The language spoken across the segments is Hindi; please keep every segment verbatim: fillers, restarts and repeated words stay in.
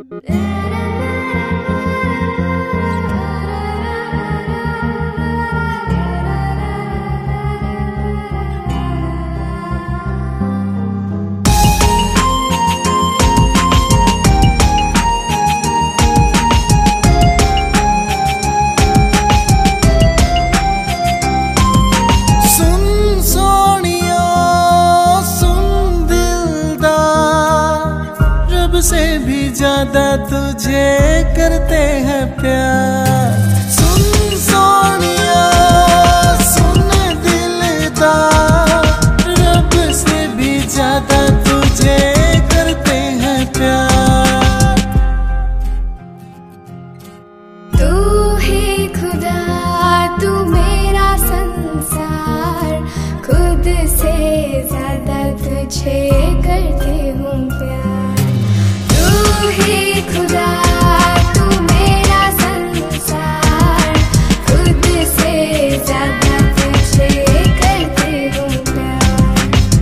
से भी ज्यादा तुझे करते हैं प्यार। सुन सोनिया सुन दिलदार, रब से भी ज्यादा तुझे करते हैं प्यार। तू ही खुदा तू मेरा संसार, खुद से ज्यादा तुझे करते हूँ प्यार। तू ही खुदा तू मेरा संसार, खुद से ज्यादा तुझे करते हूँ प्यार।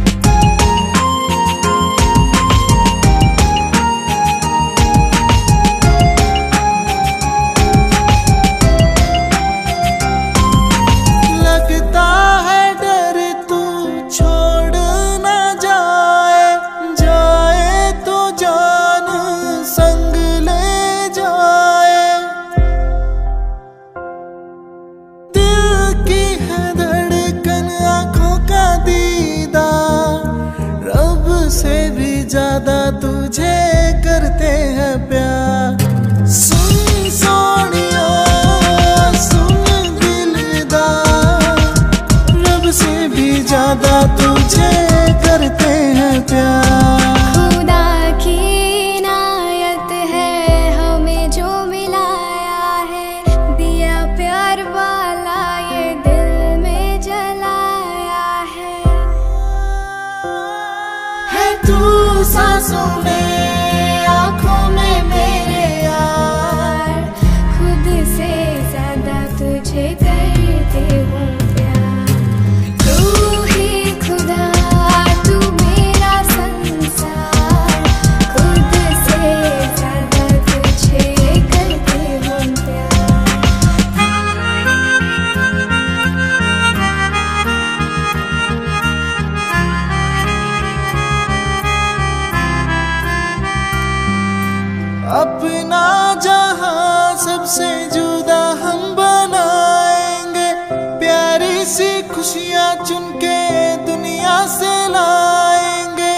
लगता है डर तू छोड़ ना जाए, जाए तो जान संग ले जाए। दिल की है धड़कन आँखों का दीदार, रब से भी ज्यादा तुझे करते हैं प्यार। सुन सोनिया सुन दिलदार, रब से भी ज्यादा तुझे करते हैं प्यार। तू सांसों में आँखों में मेरे यार, खुद से ज्यादा तुझे करते हूँ प्यार। तू ही खुदा तू मेरा संसार, खुद से ज्यादा तुझे करते हूँ प्यार। अपना जहां सबसे जुदा हम बनाएंगे, प्यारी सी खुशियां चुन के दुनिया से लाएंगे।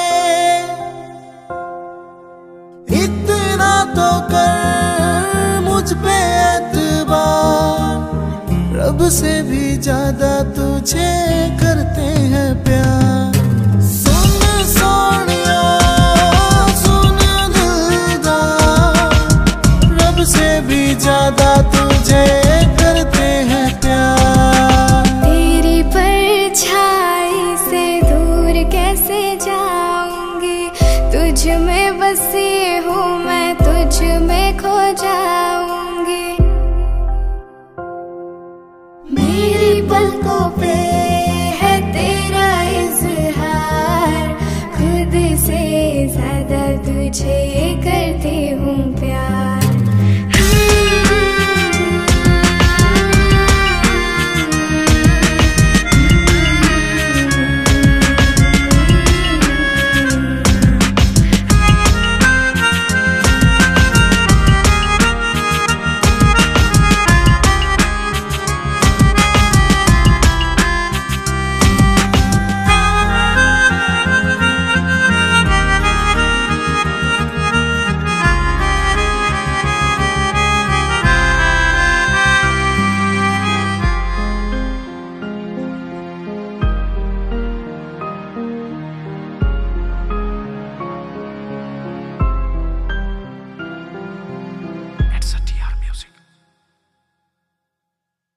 इतना तो कर मुझ पे एतबार, रब से भी ज्यादा तुझे